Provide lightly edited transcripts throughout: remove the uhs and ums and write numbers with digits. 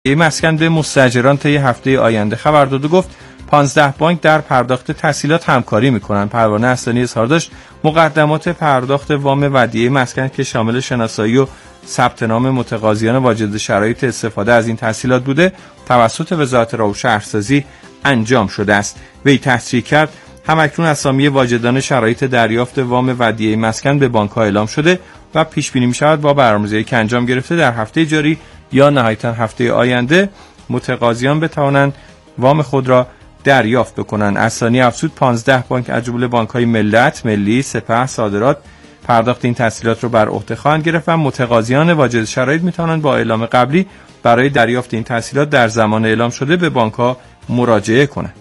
مسکن به مستاجران طی هفته آینده خبر داد و گفت 15 بانک در پرداخت تسهیلات همکاری می‌کنند. پروانه اصلانی اظهار داشت مقدمات پرداخت وام ودیعه مسکن که شامل شناسایی و ثبت نام متقاضیان واجد شرایط استفاده از این تسهیلات بوده توسط وزارت راه و شهرسازی انجام شده است. وی تصریح کرد همکنون اسامی واجدان شرایط دریافت وام ودیعه مسکن به بانک‌ها اعلام شده و پیش بینی می‌شود با برنامه‌ریزی که انجام گرفته در هفته جاری یا نهایتاً هفته آینده متقاضیان بتوانند وام خود را دریافت بکنند. اصلانی افزود 15 بانک از جمله بانک‌های ملت، ملی، سپه، صادرات پرداخت این تسهیلات را بر عهده خواهند گرفت و متقاضیان واجد شرایط می‌توانند با اعلام قبلی برای دریافت این تسهیلات در زمان اعلام شده به بانک‌ها مراجعه کنند.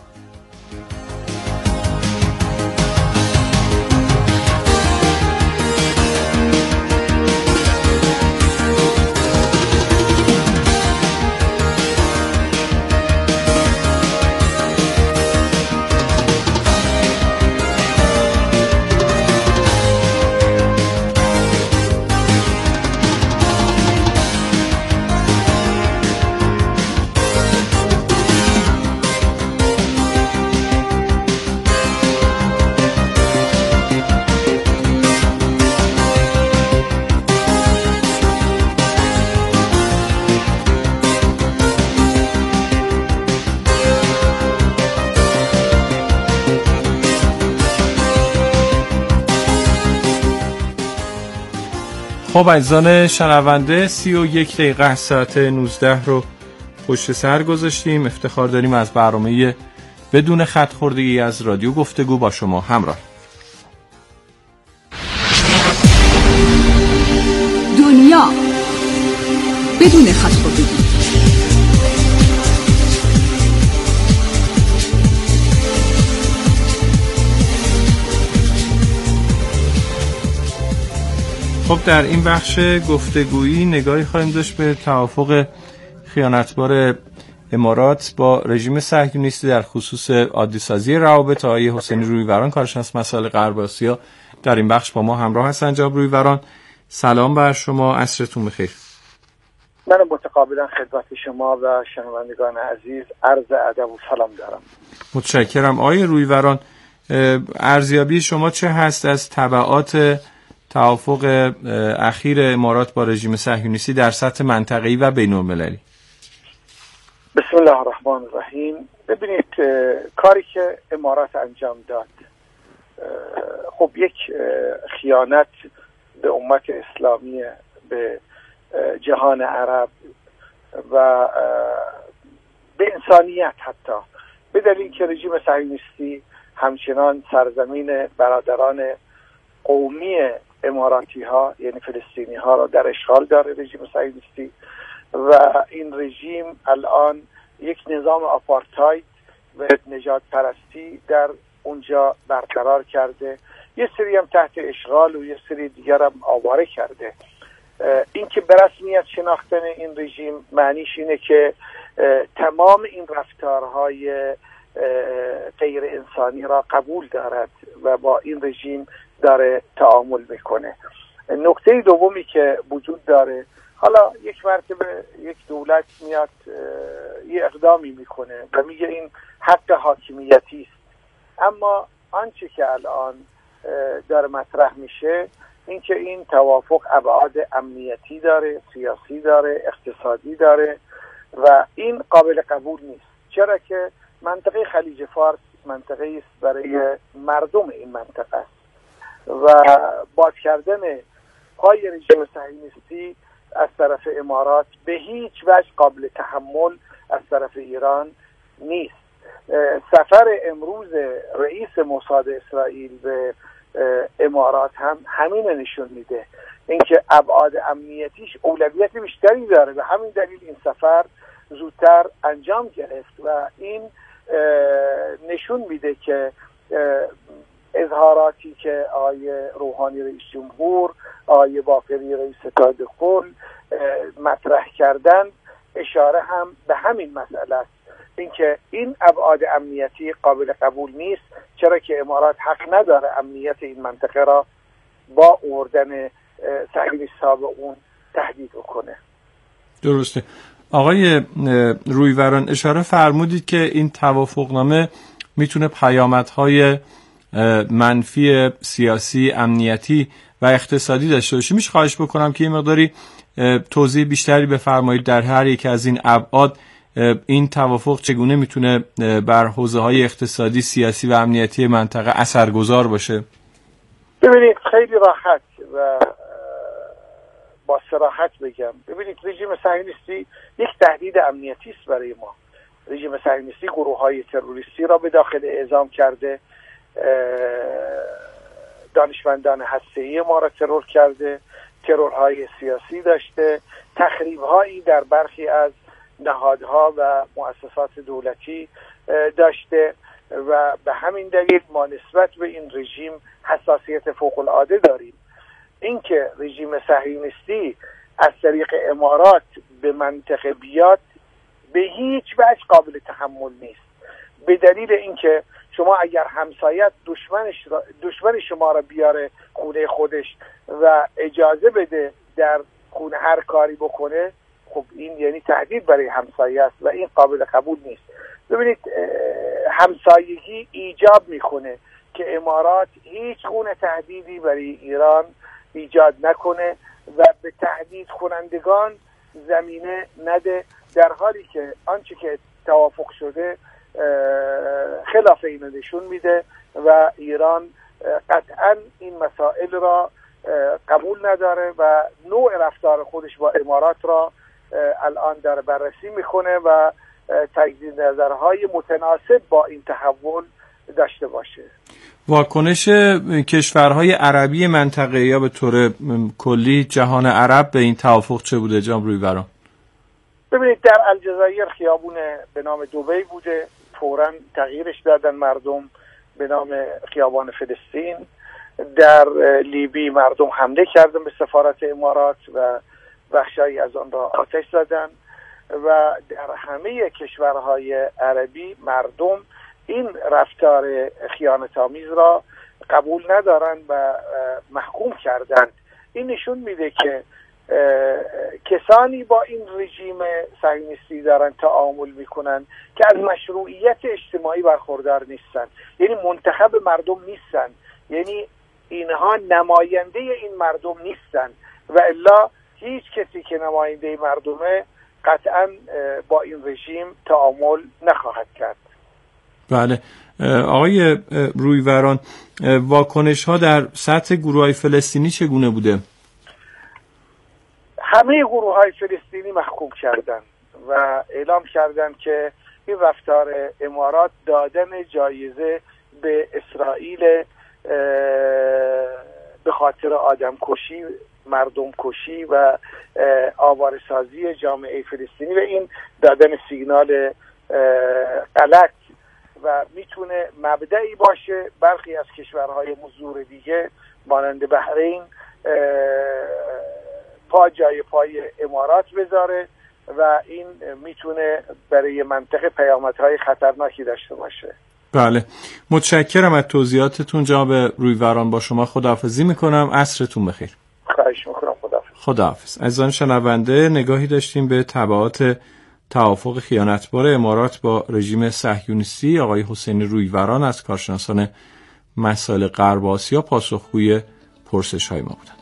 خب عزیزان شنونده 31 دقیقه از ساعت 19 رو پشت سر گذاشتیم. افتخار داریم از برنامه بدون خط خوردگی از رادیو گفتگو با شما همراه. دنیا بدون خط خوردگی. خب در این بخش گفتگویی نگاهی خواهیم داشت به توافق خیانتبار امارات با رژیم صهیونیستی در خصوص عادی‌سازی روابط. آقای حسینی رویوران کارشناس مسائل غرب آسیا در این بخش با ما همراه هستند. جناب رویوران سلام بر شما، عصرتون بخیر. من متقابلا خدمت شما و شنوندگان عزیز عرض ادب و سلام دارم. متشکرم. آقای رویوران ارزیابی شما چه هست از تبعات توافق اخیر امارات با رژیم صهیونیستی در سطح منطقه‌ای و بین‌المللی؟ بسم الله الرحمن الرحیم. ببینید کاری که امارات انجام داد خب یک خیانت به امت اسلامی، به جهان عرب و به انسانیت، حتی به دلیل که رژیم صهیونیستی همچنان سرزمین برادران قومی اماراتی ها یعنی فلسطینی ها را در اشغال داره رژیم صهیونیستی، و این رژیم الان یک نظام آپارتاید و نژاد پرستی در اونجا برقرار کرده، یه سری هم تحت اشغال و یه سری دیگر هم آواره کرده. این که به رسمیت شناختن این رژیم معنیش اینه که تمام این رفتارهای غیر انسانی را قبول دارد و با این رژیم داره تعامل میکنه. نکته دومی که وجود داره، حالا یک مرتبه یک دولت میاد یه اقدامی میکنه و میگه این حق حاکمیتی است، اما آنچه که الان داره مطرح میشه این که این توافق ابعاد امنیتی داره، سیاسی داره، اقتصادی داره و این قابل قبول نیست. چرا که منطقه خلیج فارس منطقه است برای مردم این منطقه است و باز کردن پای رژیم صهیونیستی از طرف امارات به هیچ وجه قابل تحمل از طرف ایران نیست. سفر امروز رئیس موساد اسرائیل به امارات هم همین نشون میده، اینکه ابعاد امنیتیش اولویت بیشتری داره و همین دلیل این سفر زودتر انجام گرفت و این نشون میده که اظهاراتی که آقای روحانی رئیس جمهور، آقای باقری رئیس ستاد کل مطرح کردن اشاره هم به همین مسئله است، اینکه این ابعاد امنیتی قابل قبول نیست، چرا که امارات حق نداره امنیت این منطقه را با آوردن صهیونیست‌ها به اون تهدید کنه. درسته. آقای رویوران اشاره فرمودید که این توافقنامه میتونه پیامدهای منفی سیاسی، امنیتی و اقتصادی داشته باشه. میشه خواهش بکنم که این مقداری توضیح بیشتری بفرمایید در هر یک از این ابعاد این توافق چگونه میتونه بر حوزه‌های اقتصادی، سیاسی و امنیتی منطقه اثرگذار باشه؟ ببینید خیلی راحت و با صراحت بگم، ببینید رژیم صهیونیستی یک تهدید امنیتی است برای ما. رژیم صهیونیستی گروه‌های تروریستی را به داخل اعزام کرده، دانشمندان هسته‌ای ما را ترور کرده، ترورهای سیاسی داشته، تخریب‌هایی در برخی از نهادها و مؤسسات دولتی داشته و به همین دلیل ما نسبت به این رژیم حساسیت فوق‌العاده داریم. اینکه رژیم صهیونیستی از طریق امارات به منطقه بیاد به هیچ وجه قابل تحمل نیست، به دلیل اینکه شما اگر همسایت دشمن شما را بیاره خونه خودش و اجازه بده در خونه هر کاری بکنه، خب این یعنی تهدید برای همسایه است و این قابل قبول نیست. ببینید همسایگی ایجاب میکنه که امارات هیچ گونه تهدیدی برای ایران ایجاد نکنه و به تهدید کنندگان زمینه نده، در حالی که آنچه که توافق شده خلاف اینو نشون میده و ایران قطعا این مسائل را قبول نداره و نوع رفتار خودش با امارات را الان داره بررسی میکنه و تجدید نظرهای متناسب با این تحول داشته باشه. واکنش کشورهای عربی منطقه یا به طور کلی جهان عرب به این توافق چه بوده جناب رویوران؟ ببینید در الجزایر خیابون به نام دبی بوده، فوراً تغییرش دادن مردم به نام خیابان فلسطین. در لیبی مردم حمله کردن به سفارت امارات و بخشایی از آن را آتش زدن و در همه کشورهای عربی مردم این رفتار خیانت‌آمیز را قبول ندارند و محکوم کردند. این نشون میده که کسانی با این رژیم صهیونیستی دارن تعامل میکنن که از مشروعیت اجتماعی برخوردار نیستن، یعنی منتخب مردم نیستن، یعنی اینها نماینده این مردم نیستن و الا هیچ کسی که نماینده مردمه قطعا با این رژیم تعامل نخواهد کرد. بله آقای رویوران، واکنش ها در سطح گروه‌های فلسطینی چگونه بوده؟ همه گروه‌های فلسطینی محکوم کردند و اعلام کردند که این رفتار امارات دادن جایزه به اسرائیل به خاطر آدم کشی، مردم کشی و آواره‌سازی جامعه فلسطینی و این دادن سیگنال غلط و میتونه مبدئی باشه برخی از کشورهای مزدور دیگه مانند بحرین پا جای پای امارات بذاره و این میتونه برای منطقه پیامدهای خطرناکی داشته باشه. بله متشکرم از توضیحاتتون جناب رویوران، با شما خداحافظی میکنم، عصرتون بخیر. خواهش میکنم، خداحافظ. عزیزان شنونده، نگاهی داشتیم به تبعات توافق خیانتبار امارات با رژیم صهیونیستی. آقای حسین رویوران از کارشناسان مسائل غرب آسیا پاسخگوی پرسش‌های ما بودند.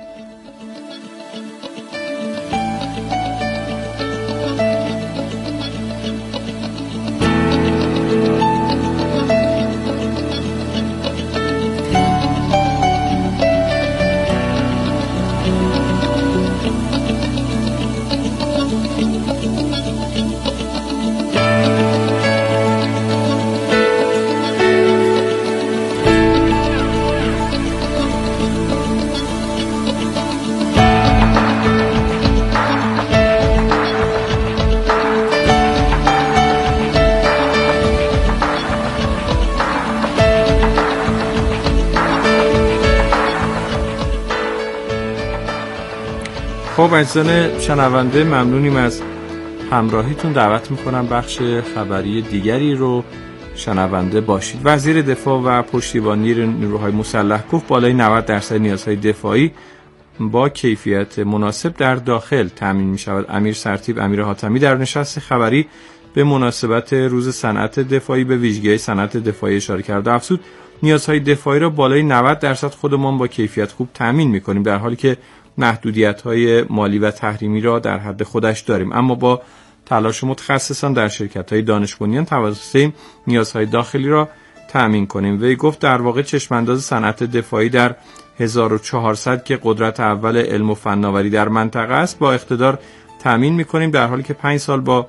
خب عزیزان شنونده، ممنونیم از همراهیتون. دعوت میکنم بخش خبری دیگری رو شنونده باشید. وزیر دفاع و پشتیبانی نیروهای مسلح گفت بالای 90% نیازهای دفاعی با کیفیت مناسب در داخل تامین می شود. امیر سرتیپ امیر حاتمی در نشست خبری به مناسبت روز صنعت دفاعی به ویژگی صنعت دفاعی اشاره کرد و افزود نیازهای دفاعی را بالای 90% خودمان با کیفیت خوب تامین می کنیم، در حالی که محدودیت‌های مالی و تحریمی را در حد خودش داریم، اما با تلاش متخصصان در شرکت‌های دانش بنیان توانستیم نیازهای داخلی را تامین کنیم. وی گفت در واقع چشمانداز صنعت دفاعی در 1400 که قدرت اول علم و فناوری در منطقه است با اقتدار تامین می‌کنیم، در حالی که 5 سال با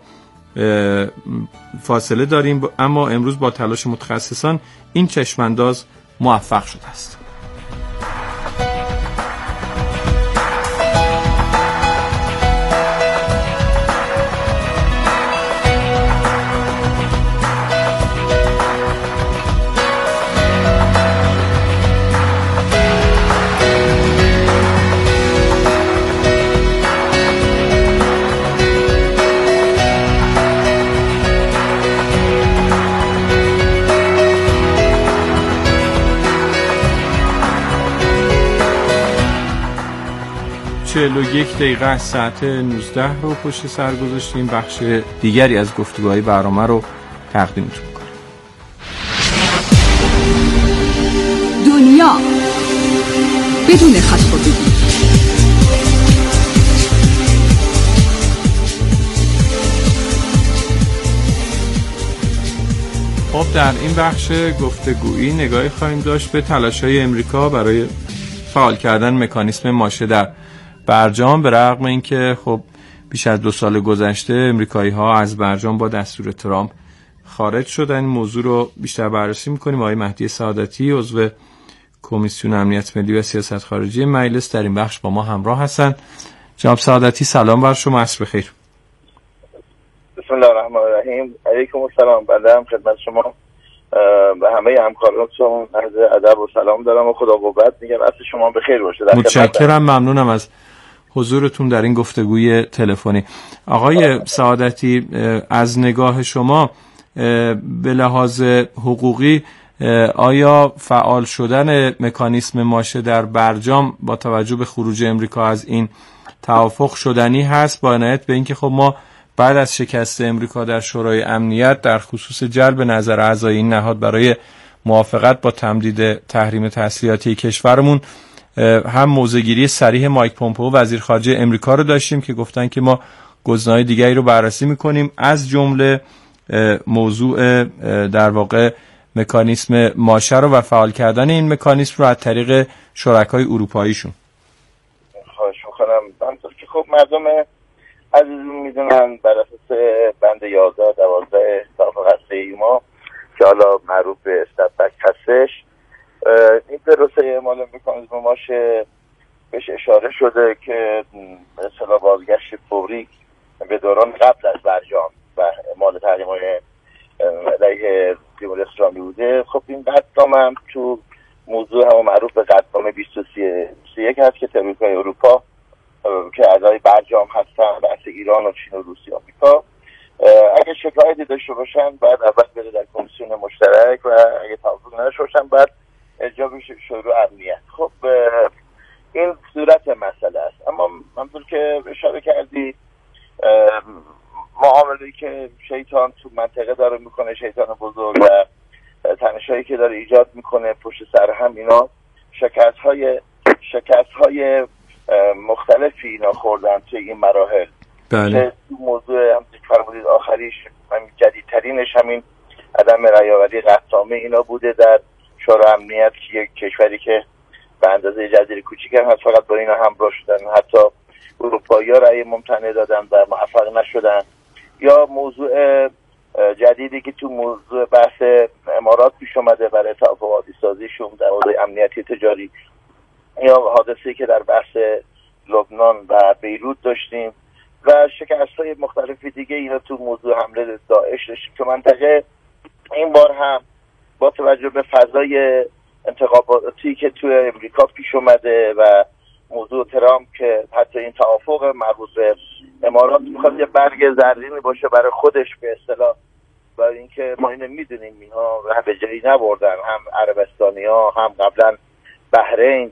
فاصله داریم، اما امروز با تلاش متخصصان این چشمانداز موفق شده است. 41 دقیقه از ساعت 19 رو پشت سر گذاشتیم. بخش دیگری از گفتگوهای برنامه رو تقدیمتون می‌کنیم. دنیا بدون خط و بدون. خب در این بخش گفتگویی نگاهی خواهیم داشت به تلاش‌های امریکا برای فعال کردن مکانیسم ماشه در برجام، به رغم اینکه خب بیش از 2 سال گذشته امریکایی‌ها از برجام با دستور ترامپ خارج شدن. این موضوع رو بیشتر بررسی می‌کنیم. آقای مهدی سعادتی عضو کمیسیون امنیت ملی و سیاست خارجی مجلس در این بخش با ما همراه هستند. جناب سعادتی سلام بر شما، عصر بخیر. بسم الله الرحمن الرحیم. علیکم السلام. بنده هم خدمت شما به همه همکارانتون عرض ادب و سلام دارم و خدا قوت میگم. عصر شما بخیر باشه. متشکرم، ممنونم از حضورتون در این گفتگوی تلفنی. آقای سعادتی، از نگاه شما به لحاظ حقوقی آیا فعال شدن مکانیسم ماشه در برجام با توجه به خروج امریکا از این توافق شدنی هست، با عنایت به اینکه خب ما بعد از شکست امریکا در شورای امنیت در خصوص جلب نظر اعضای این نهاد برای موافقت با تمدید تحریم تسلیحاتی کشورمون هم موضع‌گیری صریح مایک پومپئو وزیر خارجه امریکا رو داشتیم که گفتن که ما گزینه‌های دیگری رو بررسی می‌کنیم، از جمله موضوع در واقع مکانیسم ماشه رو و فعال کردن این مکانیسم رو از طریق شرکای اروپاییشون. خواهش می‌کنم. همونطور که خب مردم عزیزم میدونن بر اساس بند 11 12 توافق هسته‌ای ما که حالا معروف به استپبک هستش، این پروسه اعمال مکانیسم ماشه بهش اشاره شده که به اصطلاح بازگشت فوری به دوران قبل از برجام و اعمال تحریم‌های علیه جمهوری اسلامی بوده. خب این قطعنامه هم تو موضوع هم معروف به قطعنامه 231 هست که امریکای اروپا که اعضای برجام هستن، بحث ایران و چین و روسیه آمریکا اگه شکایتی داشته باشن بعد اول بره در کمیسیون مشترک و اگه توافق نداشته باشن بعد ارجاع بشه شورای امنیت. خب این صورت مسئله است. اما همونطور که اشاره کردی معامله‌ای که شیطان تو منطقه داره میکنه، شیطان بزرگ و تنشایی که داره ایجاد میکنه پشت سر هم اینا شکست های مختلفی اینا خوردن توی این مراحل. بله. موضوع هم فرمودید آخریش همین جدیدترینش همین عدم رعایت قطعنامه اینا بوده در شورای امنیت که یک کشوری که به اندازه جزیره کوچیک هم هست فقط با اینا همراه شدن، حتی اروپایی‌ها رأی ممتنع دادن و موفق نشدن. یا موضوع جدیدی که تو موضوع بحث امارات پیش اومده برای توافقات سازیشون در حوزه امنیتی تجاری، یا حادثه‌ای که در بحث لبنان و بیروت داشتیم و شکست‌های مختلفی دیگه اینا تو موضوع حمله داعش داشتیم که منطقه این بار هم با توجه به فضای انتخاباتی که توی امریکا پیش اومده و موضوع ترامپ که حتی این توافق مربوط به امارات میخواد یه برگ زرینی باشه برای خودش به اصطلاح، برای اینکه ما اینو میدونیم اینها به جایی نبردن، هم عربستانی‌ها هم قبلا بحرین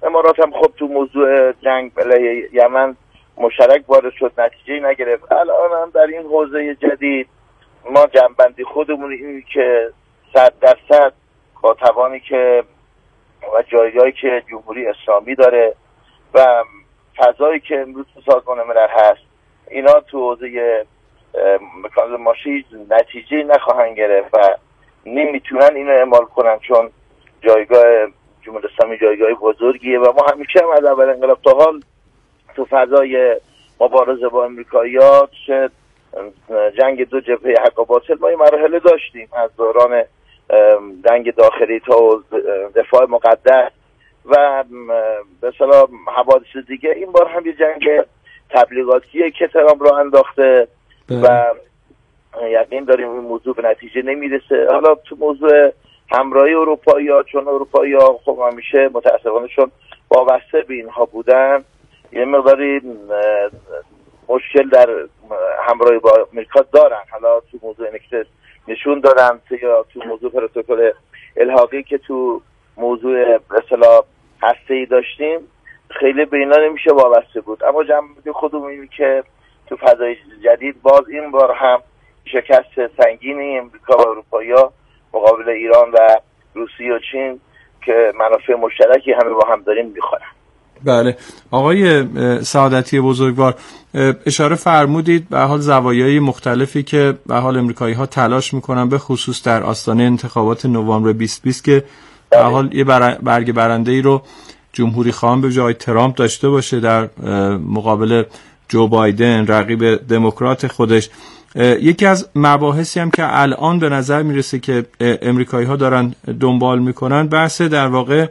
امارات هم خب تو موضوع جنگ علیه یمن مشترک وارد شد، نتیجه نگرفت. الان هم در این حوزه جدید ما جنبندی خودمون اینه که 100% با توانی که و جایگاهی که جمهوری اسلامی داره و فضایی که امروز تو سازمان ملل هست، اینا تو حوزه مکانیزم ماشی نتیجه نخواهند گرفت و نمیتونن اینو اعمال کنن، چون جایگاه جمهوری اسلامی جایگاه بزرگیه و ما همیشه هم از اول انقلاب تا حال تو فضای مبارزه با امریکایی‌ها چه جنگ دو جبهه حق و باطل ما این مراحل داشتیم، از دوران جنگ داخلی تا دفاع مقدس و به اصطلاح حوادث دیگه. این بار هم یه جنگ تبلیغاتیه که ترامپ را انداخته و یقین داریم این موضوع به نتیجه نمیرسه. حالا تو موضوع همراهی اروپایی‌ها، چون اروپایی‌ها خب همیشه متأسفانه چون وابسته به اینها بودن یه مقداری مشکل در همراهی با امریکا دارن. حالا تو موضوع نکته نشون دادن یا تو موضوع پروتکل الحاقی که تو موضوع به اصطلاح هسته‌ای داشتیم خیلی به اینا نمیشه وابسته بود. اما جنبه خودمون اینه که تو فضای جدید باز این بار هم شکست سنگینی امریکا و اروپایی‌ها مقابل ایران و روسیه و چین که منافع مشترکی همه با هم داریم میخورن. بله آقای سعادتی بزرگوار، اشاره فرمودید به حال زوایای مختلفی که به حال امریکایی‌ها تلاش میکنن به خصوص در آستانه انتخابات نوامبر 2020 که به حال یه برگ برنده‌ای رو جمهوری خواهان به جای ترامپ داشته باشه در مقابل جو بایدن رقیب دموکرات خودش. یکی از مباحثی هم که الان به نظر میرسه که امریکایی‌ها دارن دنبال میکنن بحث در واقع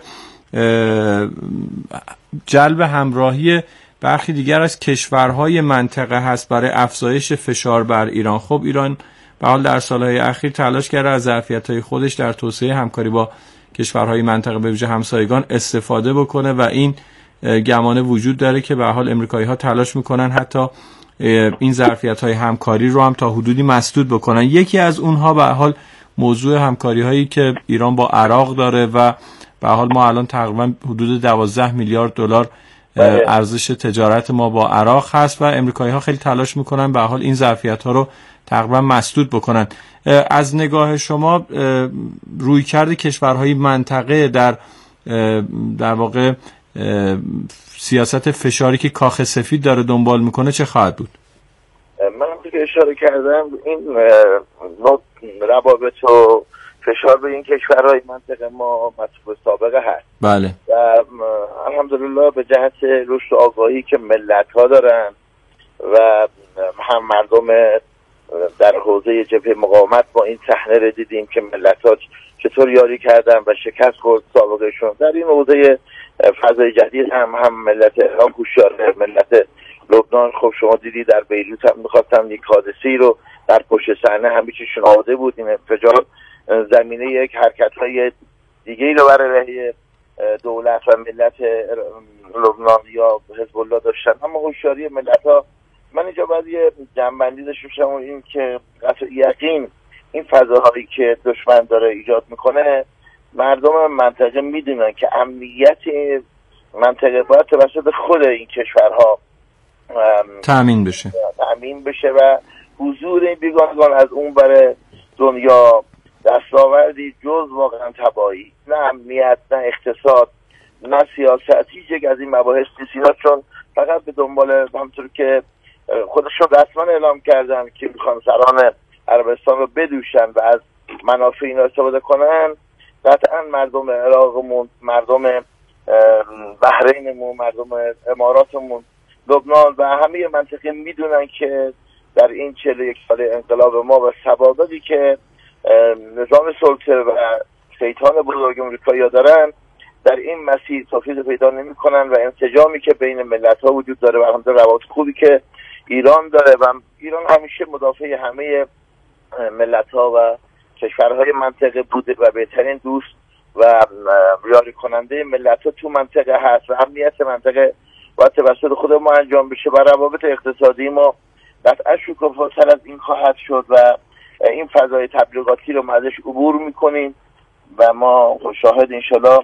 جلب همراهی برخی دیگر از کشورهای منطقه هست برای افزایش فشار بر ایران. خب ایران به حال در سالهای اخیر تلاش کرده از ظرفیت‌های خودش در توسعه همکاری با کشورهای منطقه به ویژه همسایگان استفاده بکنه و این گمانه وجود داره که به حال امریکایی‌ها تلاش میکنن حتی این ظرفیت‌های همکاری رو هم تا حدودی مسدود بکنن. یکی از اونها به حال موضوع همکاری‌هایی که ایران با عراق داره و به حال ما الان تقریبا حدود 12 میلیارد دلار ارزش تجارت ما با عراق هست و امریکایی‌ها خیلی تلاش میکنن به حال این ظرفیت‌ها رو تقریبا مسدود بکنن. از نگاه شما رویکرد کشورهای منطقه در واقع سیاست فشاری که کاخ سفید داره دنبال میکنه چه خواهد بود؟ من که اشاره کردم این روابط و فشار به این کشورهای منطقه ما مطلوب سابقه هست. بله. و الحمدلله به جهت رشد و آگاهی که ملت‌ها دارن و هم مردم در حوزه جبهه مقاومت با این صحنه رو دیدیم که ملت‌ها چطور یاری کردن و شکست خورد سابقهشون. در این حوزه فضای جدید هم ملت ایران هوشیاره. ملت لبنان خب شما دیدی در بیروت هم می‌خواستن یک حادثه‌ای رو در پشت صحنه همه چیشون آماده بود، این انفجار زمینه یک حرکت‌های دیگه‌ای رو برای علیه دولت و ملت لبنان یا حزب الله داشتن. اما هوشیاری ملت‌ها، من اینجا باید یه جنبندی داشته باشم این که قطع یقین این فضاهایی که دشمن داره ایجاد میکنه مردم منطقه میدونن که امنیت منطقه باید توسط خود این کشورها تأمین بشه و حضور این بیگانگان از اون بر دنیا دستاوردی جز واقعا تباهی، نه امنیت، نه اقتصاد، نه سیاست، هیچ یک از این مباحث نیست. چون فقط به دنبال همونطور که خودشون رسما اعلام کردن که میخوان سران عربستان رو بدوشن و از منافع اینا استفاده کنن، قطعا مردم عراقمون، مردم بحرینمون، مردم اماراتمون، لبنان و همه منطقه میدونن که در این 41 سال انقلاب ما و سوابقی که نظام سلطه و شیطان بزرگ امریکایی دارن در این مسیر توفیق پیدا نمی کنن و انسجامی که بین ملت ها وجود داره و همون روابط خوبی که ایران داره و ایران همیشه مدافع همه ملت ها و کشورهای منطقه بوده و بهترین دوست و یاری کننده ملت ها تو منطقه هست و امنیت منطقه باید توسط خود ما انجام بشه و روابط اقتصادی ما قطعا شکوفاتر از این خواهد شد و این فضای تبلیغاتی رو ما ازش عبور میکنیم و ما شاهد انشالله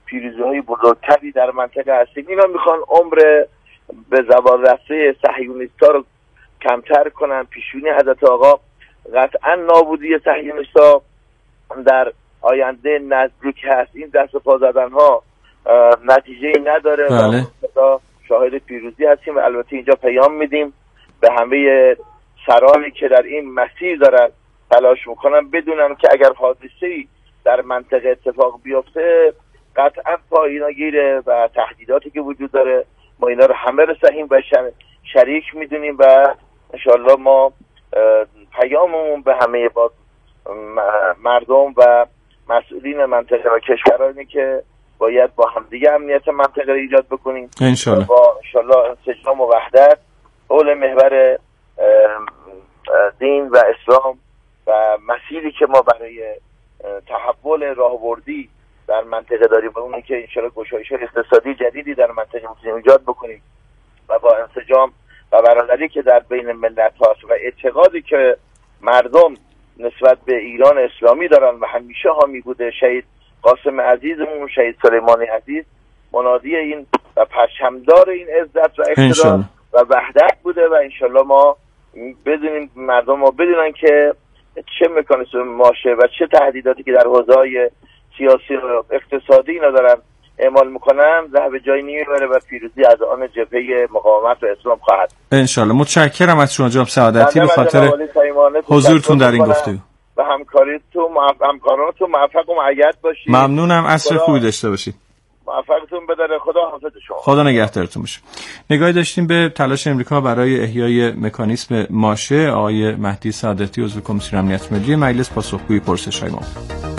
پیروزی‌های بزرگتری در منطقه هستیم. اینا میخوان عمر به زوال رسه صهیونیست‌ها رو کمتر کنن. پیشونی حضرت آقا قطعا نابودی صهیونیست‌ها در آینده نزدیک هست. این دست و پا زدن‌ها نتیجه نداره. بله. و شاهد پیروزی هستیم و البته اینجا پیام میدیم به همه سرانی که در این مسیر دارن تلاش میکنن بدونن که اگر حادثه‌ای در منطقه اتفاق بیفته قطعا پا اینا گیره و تهدیداتی که وجود داره ما اینا رو همه رسیم و شریک میدونیم و انشالله ما پیاممون به همه مردم و مسئولین منطقه و کشورانی که باید با همدیگه امنیت منطقه رو ایجاد بکنیم انشالله با انشالله انسجام و وحدت حول محور دین و اسلام و مسیری که ما برای تحول راهبردی در منطقه داریم و اونی که انشالله گشایش اقتصادی جدیدی در منطقه میتونیم ایجاد بکنیم و با انسجام و برادری که در بین ملت هاست و اعتقادی که مردم نسبت به ایران اسلامی دارن و همیشه حامی بوده شهید قاسم عزیزمون شهید سلیمانی عزیز منادی این و پرچمدار این عزت و اقتدار و وحدت بوده و انشالله ما بدونیم مردم ما بدونن که چه مکانیزم ماشه و چه تهدیداتی که در حوزه‌های سیاسی و اقتصادی اینا دارن اعمال میکنن و به جای نمیبره و پیروزی از آن جبهه مقاومت و اسلام خواهد. انشالله. متشکرم از شما جناب سعادتی به خاطر حضورتون در این گفتگو و همکارانتون موفق و مؤید باشید. ممنونم. عصر خوبی داشته باشید. موفقتون بداره. خدا حافظ شما. خدا نگهدارتون باشه. نگاهی داشتیم به تلاش امریکا برای احیای مکانیسم ماشه. آقای مهدی سعادتی عضو کمیسیون امنیت ملی مجلس پاسخگوی پرسش‌های ما.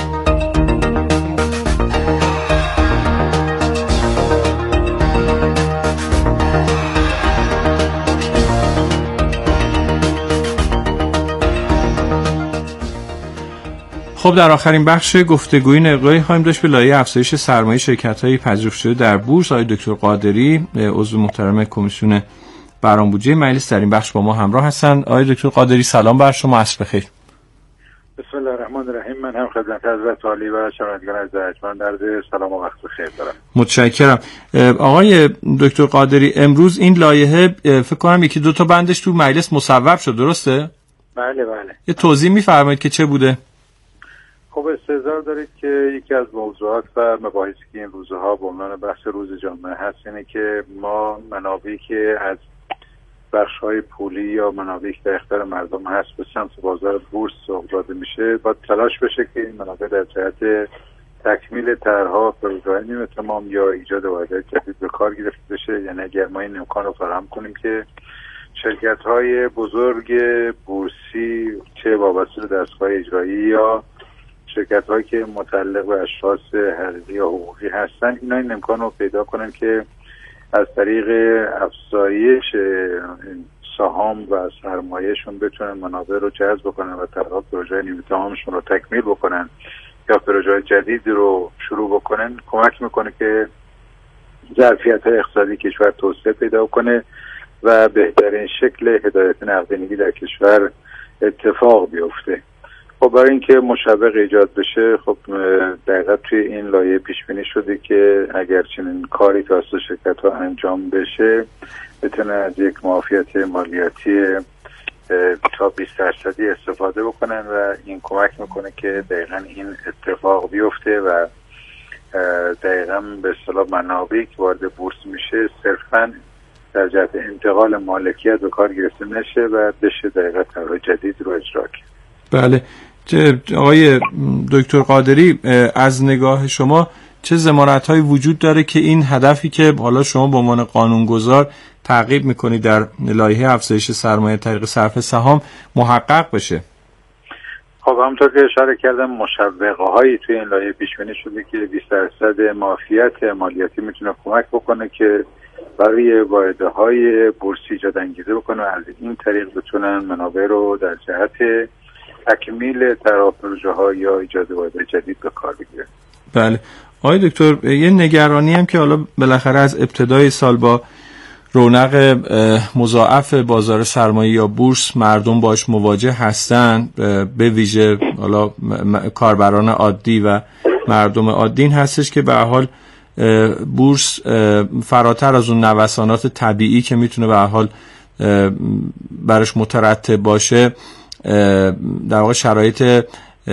خب در آخرین بخش گفتگوی نگاهی خواهیم داشت به لایحه افزایش سرمایه شرکت‌های پذیرفته شده در بورس. آقای دکتر قادری عضو محترم کمیسیون برآمدبودجه مجلس در این بخش با ما همراه هستند. آقای دکتر قادری سلام بر شما، عصر بخیر. بسم الله الرحمن الرحیم. من هم خدمت حضرت عالی و شنوندگان ارجمند عرض سلام و وقت بخیر دارم. متشکرم. آقای دکتر قادری امروز این لایحه فکر کنم یکی دو تا بندش تو مجلس مصوب شد، درسته؟ بله. یه توضیح می‌فرمایید که چه بوده؟ خب استحضار دارید که یکی از موضوعات و مباحثی که این روزها به عنوان بحث روز جامعه هست اینه که ما منابعی که از بخش‌های پولی یا منابعی که در اختیار مردم هست به سمت بازار بورس سوق داده میشه باید تلاش بشه که این منابع در جهت تکمیل طرح‌ها پروژه‌های نیمه تمام یا ایجاد واحدهای جدید به کار گرفته بشه. یعنی اگر ما این امکان رو فراهم کنیم که شرکت‌های بزرگ بورسی چه وابسته به دستگاه اجرایی یا شرکت‌هایی که متعلق به اشخاص حقیقی یا حقوقی هستن اینا این امکان رو پیدا کنن که از طریق افزایش سهام و سرمایه‌شون بتونن منابع رو جذب بکنن و طرح پروژه نیمه تمامشون رو تکمیل بکنن یا پروژه جدید رو شروع بکنن. کمک میکنه که ظرفیت‌های اقتصادی کشور توسعه پیدا کنه و بهترین شکل هدایت نقدینگی در کشور اتفاق بیفته. خب برای اینکه مشوق ایجاد بشه خب دقیقاً توی این لایحه پیش بینی شده که اگر چنین کاری توسط شرکت‌ها انجام بشه بتونه از یک معافیت مالیاتی تا 20% استفاده بکنن و این کمک میکنه که دقیقاً این اتفاق بیفته و دقیقاً به اصطلاح منابعی که وارد بورس میشه صرفاً در جهت انتقال مالکیت به کار گرفته نشه و بشه دقیقاً طرح جدید رو اجرا کرد. بله. آقای دکتر قادری از نگاه شما چه ضمانت‌هایی وجود داره که این هدفی که حالا شما به عنوان قانونگذار تعقیب می‌کنید در لایحه افزایش سرمایه طریق صرف سهام محقق بشه؟ خب همونطور که اشاره کردم مشوقه‌هایی توی این لایحه پیش بینی شده که 20% معافیت مالیاتی میتونه کمک بکنه که برای واحدهای بورسی ایجاد انگیزه بکنه و از این طریق بتونن منابع رو در جهت تکمیل طرح پروژه‌ها یا ایجاد واحدهای جدید به کار بگیرن. بله. آقای دکتر یه نگرانی هم که حالا بالاخره از ابتدای سال با رونق مضاعف بازار سرمایه یا بورس مردم باش مواجه هستند، به ویژه حالا کاربران عادی و مردم عادی، هستش که به هر حال بورس فراتر از اون نوسانات طبیعی که میتونه به هر حال برش مترتب باشه، در واقع شرایط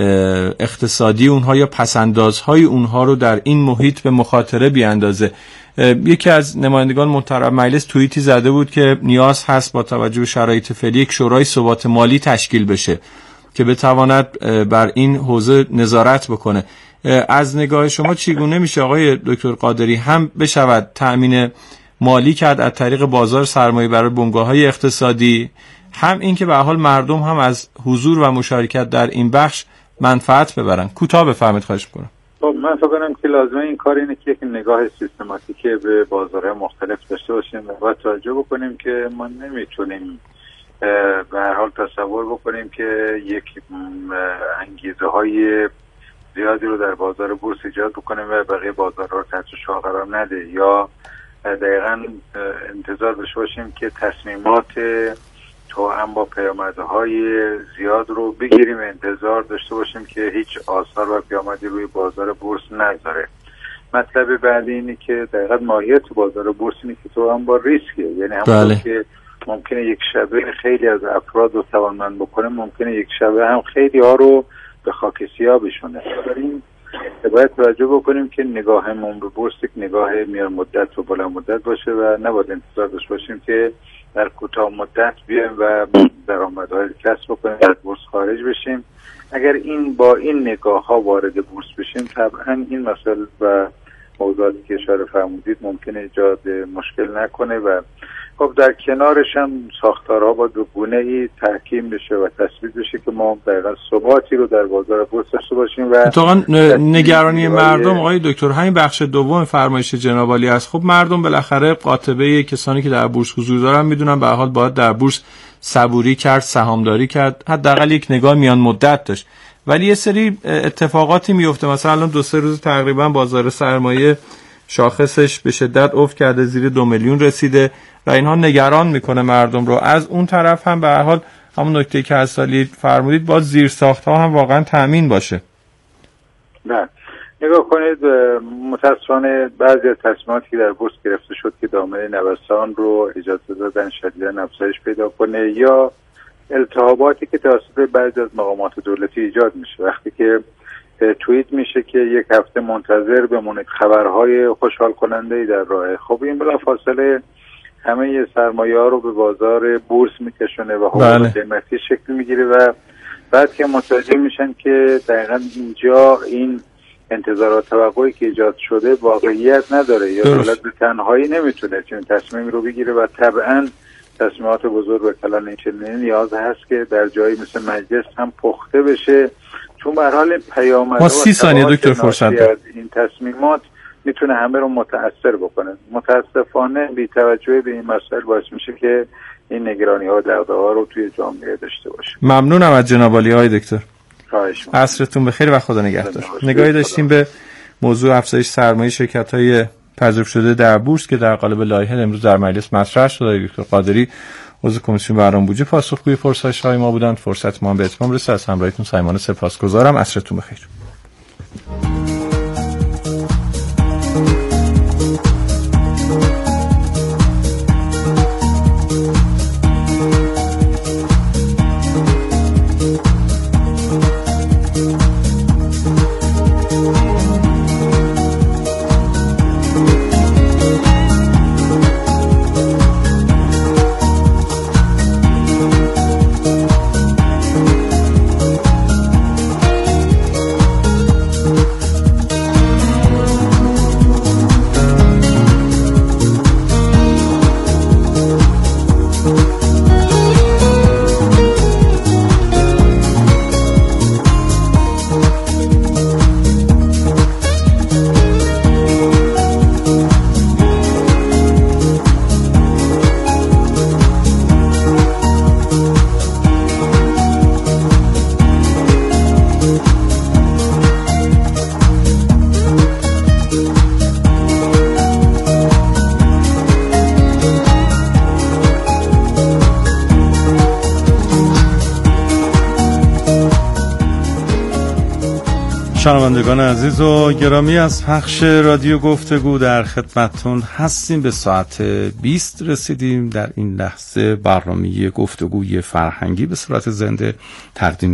اقتصادی اونها یا پسندازهای اونها رو در این محیط به مخاطره بیاندازه. یکی از نمایندگان محترم مجلس توییتی زده بود که نیاز هست با توجه به شرایط فعلی یک شورای ثبات مالی تشکیل بشه که بتواند بر این حوزه نظارت بکنه. از نگاه شما چگونه میشه آقای دکتر قادری هم بشود تأمین مالی کرد از طریق بازار سرمایه برای بنگاه‌های اقتصادی، هم این که به حال مردم هم از حضور و مشارکت در این بخش منفعت ببرن؟ کوتاه بفرمایید خواهش می‌کنم. من فکر کنم که لازمه این کار اینه که یک نگاه سیستماتیکی به بازارهای مختلف داشته باشیم و توجه بکنیم که ما نمیتونیم به هر حال تصور بکنیم که یک انگیزه های زیادی رو در بازار بورس ایجاد بکنیم و بقیه بازارها رو تحت شعاع قرار نده، یا دقیقاً انتظار داشته باشیم که تصمیمات توأم با پیامدهای زیاد رو بگیریم و انتظار داشته باشیم که هیچ آثار و پیامدی روی بازار بورس نذاره. مطلب بعدی اینه که دقیقاً ماهیت بازار بورس اینه که توأم با ریسکه، یعنی همونطور که ممکنه یک شبه خیلی از افراد رو توانمند بکنه، ممکنه یک شبه هم خیلی ها رو به خاک سیاه بشونه. بنابراین باید توجه بکنیم که نگاهمون به بورس یک نگاه میان مدت و بلند مدت باشه و نباید انتظار داشته باشیم که در کوتاه مدت بیایم و درآمدهای کسب بکنیم از بورس خارج بشیم. اگر با این نگاه ها وارد بورس بشیم، طبعا این مسائل و موضوعاتی که اشاره فرمودید ممکنه ایجاد مشکل نکنه و خب در کنارش هم ساختارها با دو گونه‌ای تحکیم بشه و تثبیت بشه که ما دقیقاً ثباتی رو در بازار بورس داشته باشیم. و اتفاقاً نگرانی مردم آقای دکتر همین بخش دوم فرمایش جناب عالی است. خب مردم بالاخره قاطبه کسانی که در بورس حضور دارن میدونن به هر حال باید در بورس صبوری کرد، سهامداری کرد، حداقل یک نگاه میان مدت داشت. ولی یه سری اتفاقاتی میفته، مثلا الان 2-3 روز تقریبا بازار سرمایه شاخصش به شدت افت کرده، زیر 2 میلیون رسیده و اینها نگران میکنه مردم رو. از اون طرف هم به هر حال همون نکته که از سالی فرمودید باز زیرساخت‌ها هم واقعا تأمین باشه. نه نگاه کنید، متاسفانه بعضی از تصمیماتی که در بورس گرفته شد که دامنه نوسان رو اجازه دادن شدیداً افزایش پیدا کنه، یا التهاباتی که توسط بعضی از مقامات دولتی ایجاد میشه. وقتی که توییت میشه که یک هفته منتظر بمونید خبرهای خوشحال کننده در راه، خب این بلافاصله همه سرمایه ها رو به بازار بورس میکشونه و حقوق قیمتی شکل میگیره و بعد که متوجه میشن که دقیقاً اینجا این انتظارات توقعی که ایجاد شده واقعیت نداره، یا دولت به تنهایی نمیتونه چنین تصمیمی رو بگیره و طبعاً تصمیمات بزرگ و کلان این چنین نیاز هست که در جایی مثل مجلس هم پخته بشه، چون به هر حال پیامدها ما 30 ثانیه دکتر فرصت داریم. این تصمیمات میتونه همه رو متاثر بکنه. متاسفانه بی‌توجهی به این مسائل باعث میشه که این نگرانی‌ها و دغدغه‌ها رو توی جامعه داشته باشه. ممنونم از جناب عالی های دکتر. خواهش می‌کنم. عصرتون بخیر و خدا نگهدار. نگاهی داشتیم به موضوع افزایش سرمایه شرکت‌های پذیرفته شده در بورس که در قالب لایحه امروز در مجلس مطرح شد. دکتر قادری عضو کمیسیون برنامه‌ریزی پاسخگوی پرسش‌های ما بودند. فرصت ما به اتمام رسید. از همراهیتون صمیمانه سپاسگزارم. عصرتون بخیر. شنوندگان عزیز و گرامی، از پخش رادیو گفتگو در خدمتتون هستیم. به ساعت 20 رسیدیم. در این لحظه برنامه گفتگوی فرهنگی به صورت زنده تقدیم